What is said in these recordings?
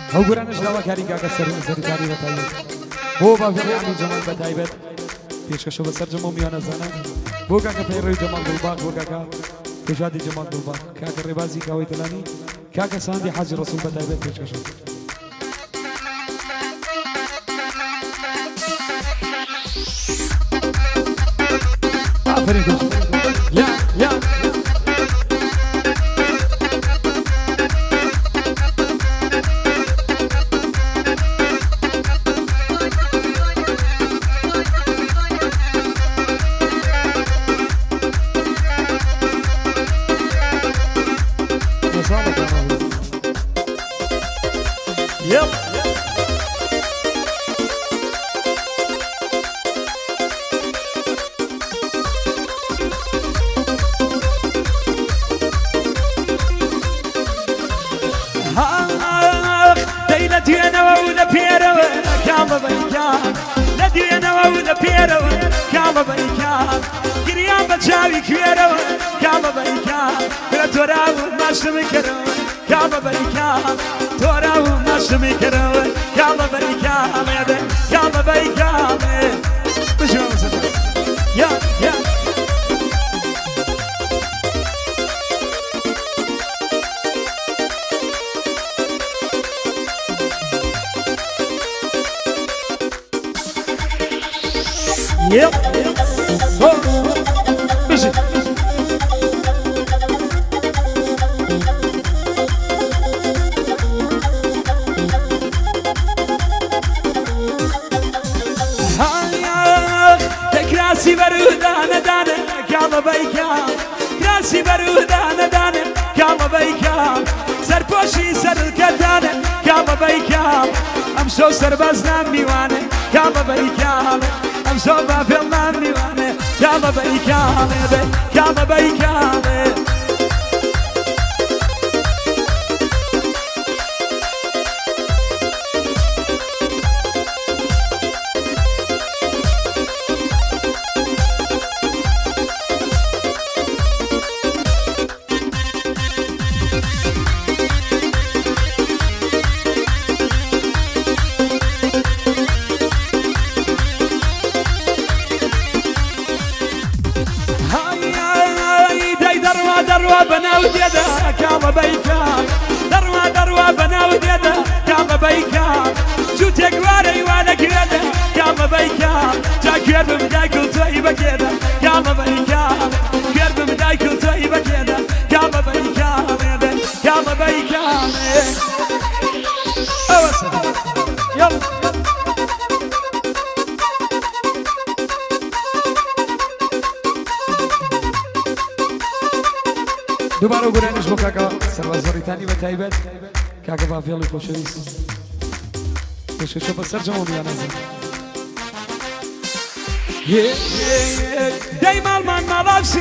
ئەو گورانش داوا کاری کاکە سەرکاری بەتایبەت بۆ باڤێڵی عەلی جەمال بەتایبەت پێشکەشە بەسەر جەمە و میوانەزانان بۆ کاکە پەیڕەوی جەمال گوڵباغ بۆ کاکە پێشادی جەمال گوڵباغ کاکە ڕێبازی کاوەی تەلانی کاکە ساندی حاجی ڕەسوول بەتایبەت پێشکەشە آفرین یا یا چاوی کوێرە کامە بەیکا کرە تۆرا و ماشمی کردەوە کامە بەیکا تۆرا و ماشمی کردەوە کامە بەیکا مێدە کامە بەیکا مێ بژۆ یا یا Yep. Busy. كراسي برودانة دانة كاما بيكا كراسي برودانة دانة كاما بيكا سرپوشي سركتانة كاما بيكا امشو سربازنا ميوانة كاما بيكا امشو بافلنا ميوانة كاما بيكا كاما بيكا دروا بناو ديدا كاما بيكا دروا بناو ديدا كاما بيكا شو تقواري وانا كيدا كاما بيكا جا كيرب مدايكو طيبة كيدا كاما بيكا كيرب مدايكو طيبة كيدا كاما بيكا كاما بيكا اوسط يلا دوباره گرانش با کاکا سربازوریتانی و تایبت کاکا بافیالی خوشویست خوشویست بسر جمع میانزم دای مال من مالافسی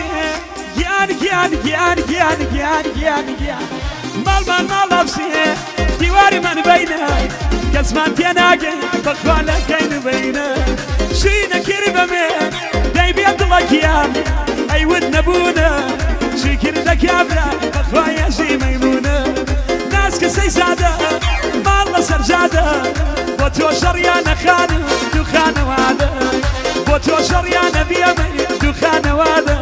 گیان مال من مالافسی دیواری من بینه کس من تیناگه بخواله کین بینه شینه کربمه دای بیاد لکیان ای ود نبونه شكر لك يا بلا بخوايا شي ميمونة ناس كسي سادة ما الله سرجادة بوتو شريانة خانة دخانة وادة بوتو شريانة بيمي دخانة وادة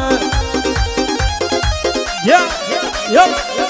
يا يا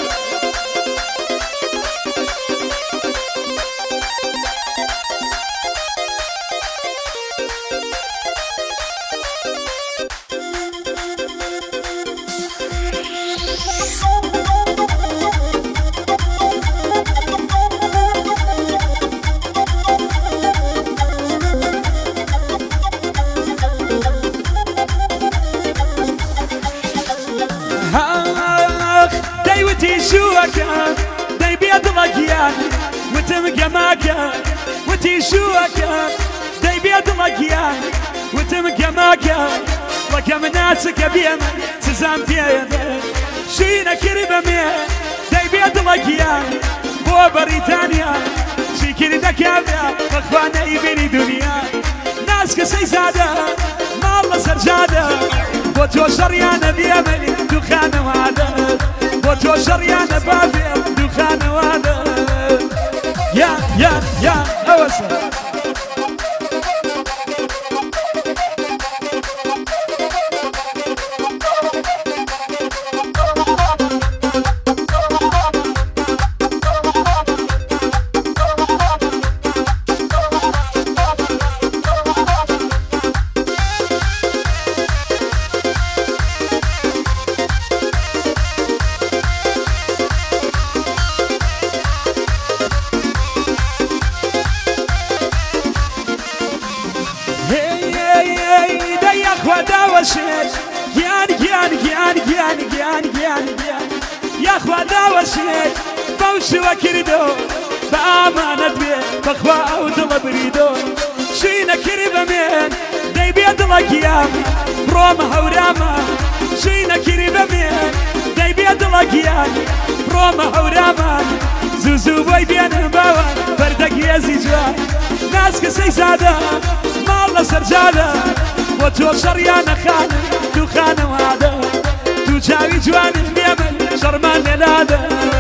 شوكا داي بيد لقيان وتم جماكا وتي شوكا داي بيد لقيان وتم جماكا وكم ناسك بيم تزام بيده شينا كربة مية داي بيد لقيان بو بريطانيا شكر دكابا فخوانا يبني دنيا ناس كسي زادة ما الله سرجادة بوتو شريانة بيمني دخانة وعدة بوتو شريانة بابي دخانة وعدة باشا يا اخوة داوشي بوشي وكردو بأمانة بيه بخوا او دل بريدو شينا كريبا مين دي بيد لقيام روما هوراما شينا كريبا مين دي بيد لقيام روما هوراما زوزو بوي بين باوا فردك يزي جوان ناس كسي سادة مالا سرجالة وتو شريانا خانة تو خانة وعادة تو جاوي جوان اليمن شرمان لنادة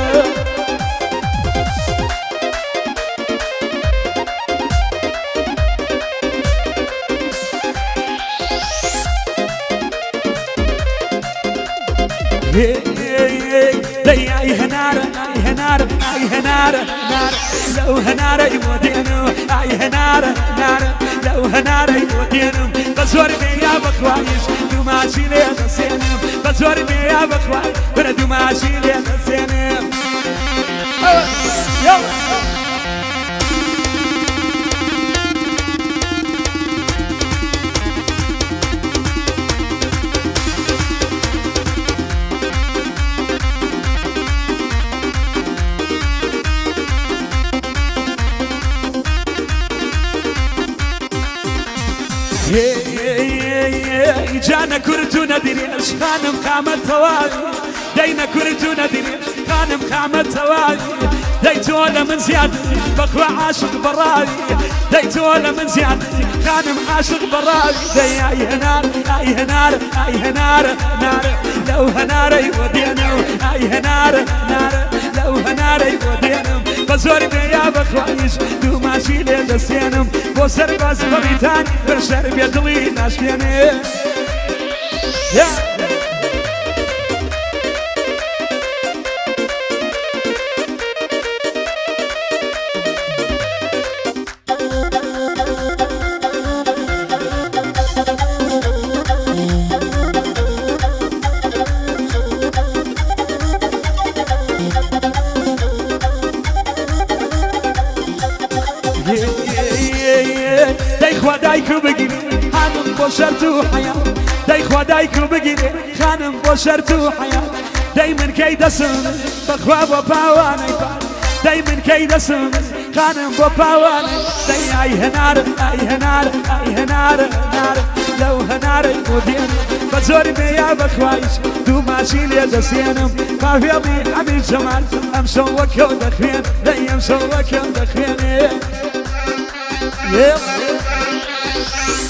اي هنارة اي هنارة اي هنارة نارة لو هنارة يودينو اي هنارة نارة لو هنارة يودينو بزورني يا بكوايش دو ماشي لي نسينم بزورني يا بكوايش بردو ماشي لي نسينم يلا جانا كرتو ندريش خانم خامة توالي دينا كرتو ندريش خانم خامة توالي ديتو ولا من زيادة بخوا عاشق برالي ديتو ولا من زيادة خانم عاشق برالي دي اي هنار اي هنار اي هنار نار لو هنار يودينو اي هنار نار لو هنار يودينو بزورني يا بخوايش دو ماشي لي دسينم بو سرباز بريتاني برشر بيدلي ناشكيني دايكو بقيني خانم بوشرتو حياة داي خوا دايكو بقيني خانم بوشرتو حياة دايما كيد سن بخوا بباواني دايما كيد سن خانم بباواني داي اي هنار اي هنار اي هنار نار لو هنار ودين بزورني يا بخوايش دو ماشي لي دسينم ما في ابي عمي جمال امشوك ودخين داي امشوك ودخين